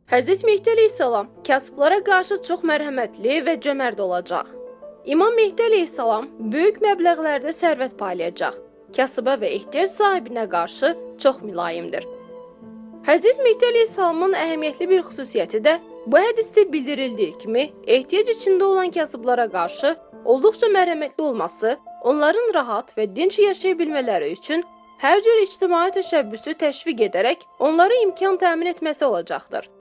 Həzrət Mehdi əleyhissalam kasıblara qarşı çox mərhəmətli və cömərd olacaq. İmam Mehdi əleyhissalam böyük məbləğlərdə sərvət paylayacaq. Kasıba və ehtiyac sahibinə qarşı çox mülayimdir. Həzrət Mehdi əleyhissalamın əhəmiyyətli bir xüsusiyyəti də bu hədisdə bildirildiyi kimi ehtiyac içində olan kasıblara qarşı olduqca mərhəmətli olması, onların rahat və dinc yaşaya bilmələri üçün hər cür ictimai təşəbbüsü təşviq edərək onlara imkan təmin etməsi olacaqdır.